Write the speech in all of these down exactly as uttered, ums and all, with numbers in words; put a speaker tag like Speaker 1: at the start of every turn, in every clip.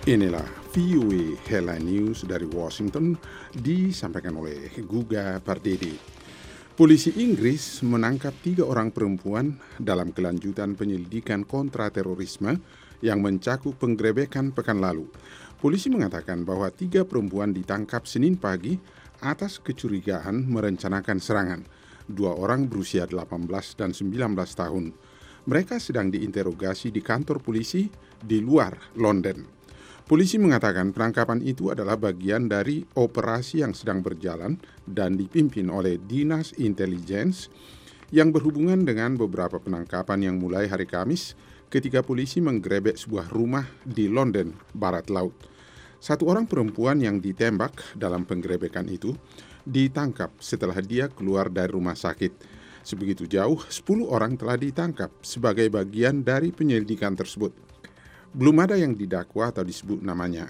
Speaker 1: Inilah V O A Headline News dari Washington disampaikan oleh Guga Pardede. Polisi Inggris menangkap tiga orang perempuan dalam kelanjutan penyelidikan kontraterorisme yang mencakup penggerebekan pekan lalu. Polisi mengatakan bahwa tiga perempuan ditangkap Senin pagi atas kecurigaan merencanakan serangan. Dua orang berusia delapan belas dan sembilan belas tahun. Mereka sedang diinterogasi di kantor polisi di luar London. Polisi mengatakan penangkapan itu adalah bagian dari operasi yang sedang berjalan dan dipimpin oleh Dinas Intelligence yang berhubungan dengan beberapa penangkapan yang mulai hari Kamis ketika polisi menggerebek sebuah rumah di London, Barat Laut. Satu orang perempuan yang ditembak dalam penggerebekan itu ditangkap setelah dia keluar dari rumah sakit. Sebegitu jauh, sepuluh orang telah ditangkap sebagai bagian dari penyelidikan tersebut. Belum ada yang didakwa atau disebut namanya.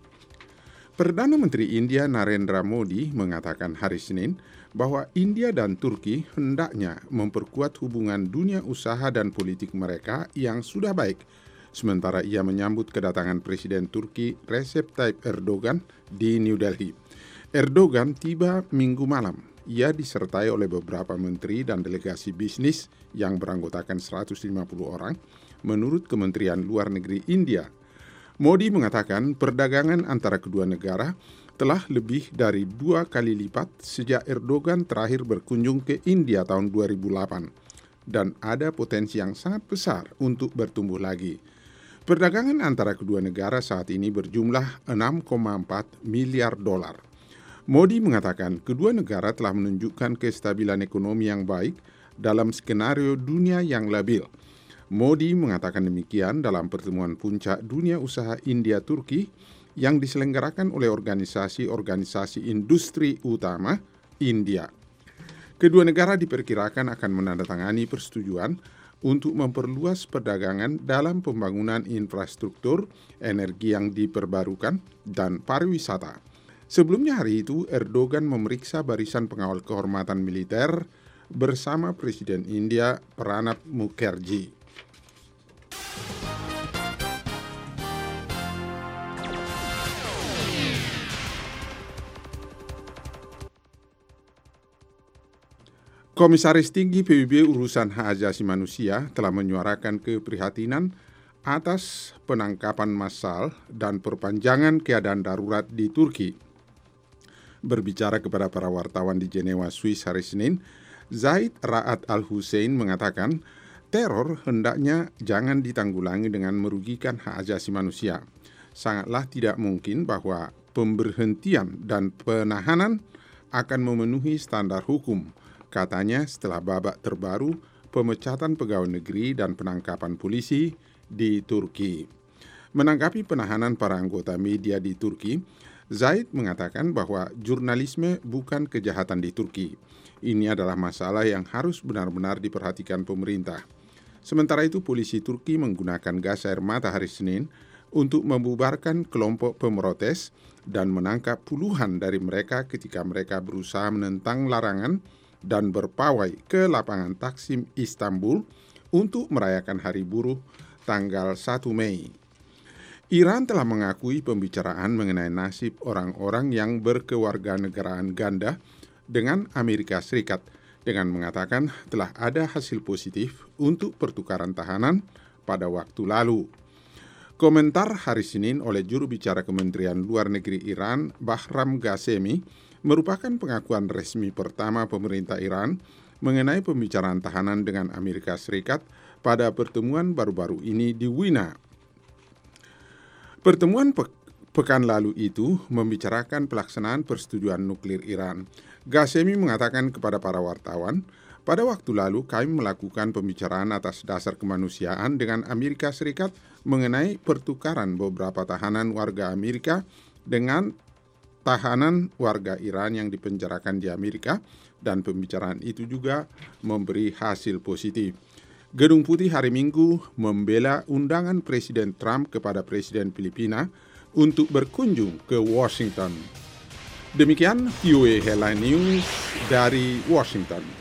Speaker 1: Perdana Menteri India Narendra Modi mengatakan hari Senin bahwa India dan Turki hendaknya memperkuat hubungan dunia usaha dan politik mereka yang sudah baik, sementara ia menyambut kedatangan Presiden Turki Recep Tayyip Erdogan di New Delhi. Erdogan tiba Minggu malam. Ia disertai oleh beberapa menteri dan delegasi bisnis yang beranggotakan seratus lima puluh orang, menurut Kementerian Luar Negeri India. Modi mengatakan perdagangan antara kedua negara telah lebih dari dua kali lipat sejak Erdogan terakhir berkunjung ke India tahun dua ribu delapan dan ada potensi yang sangat besar untuk bertumbuh lagi. Perdagangan antara kedua negara saat ini berjumlah enam koma empat miliar dolar. Modi mengatakan kedua negara telah menunjukkan kestabilan ekonomi yang baik dalam skenario dunia yang labil. Modi mengatakan demikian dalam pertemuan puncak dunia usaha India-Turki yang diselenggarakan oleh organisasi-organisasi industri utama India. Kedua negara diperkirakan akan menandatangani persetujuan untuk memperluas perdagangan dalam pembangunan infrastruktur, energi yang diperbarukan, dan pariwisata. Sebelumnya hari itu, Erdogan memeriksa barisan pengawal kehormatan militer bersama Presiden India Pranab Mukherjee. Komisaris Tinggi P B B Urusan Hak Asasi Manusia telah menyuarakan keprihatinan atas penangkapan massal dan perpanjangan keadaan darurat di Turki. Berbicara kepada para wartawan di Jenewa, Swiss hari Senin, Zaid Ra'ad Al-Hussein mengatakan teror hendaknya jangan ditanggulangi dengan merugikan hak asasi manusia. Sangatlah tidak mungkin bahwa pemberhentian dan penahanan akan memenuhi standar hukum, katanya setelah babak terbaru pemecatan pegawai negeri dan penangkapan polisi di Turki. Menanggapi penahanan para anggota media di Turki, Zaid mengatakan bahwa jurnalisme bukan kejahatan di Turki. Ini adalah masalah yang harus benar-benar diperhatikan pemerintah. Sementara itu, polisi Turki menggunakan gas air mata hari Senin untuk membubarkan kelompok pemrotes dan menangkap puluhan dari mereka ketika mereka berusaha menentang larangan dan berpawai ke lapangan Taksim Istanbul untuk merayakan Hari Buruh tanggal satu Mei. Iran telah mengakui pembicaraan mengenai nasib orang-orang yang berkewarganegaraan ganda dengan Amerika Serikat dengan mengatakan telah ada hasil positif untuk pertukaran tahanan pada waktu lalu. Komentar hari Senin oleh juru bicara Kementerian Luar Negeri Iran, Bahram Ghasemi, merupakan pengakuan resmi pertama pemerintah Iran mengenai pembicaraan tahanan dengan Amerika Serikat pada pertemuan baru-baru ini di Wina. Pertemuan pe- pekan lalu itu membicarakan pelaksanaan persetujuan nuklir Iran. Ghasemi mengatakan kepada para wartawan, pada waktu lalu kami melakukan pembicaraan atas dasar kemanusiaan dengan Amerika Serikat mengenai pertukaran beberapa tahanan warga Amerika dengan tahanan warga Iran yang dipenjarakan di Amerika, dan pembicaraan itu juga memberi hasil positif. Gedung Putih hari Minggu membela undangan Presiden Trump kepada Presiden Filipina untuk berkunjung ke Washington. Demikian V O A Headline News dari Washington.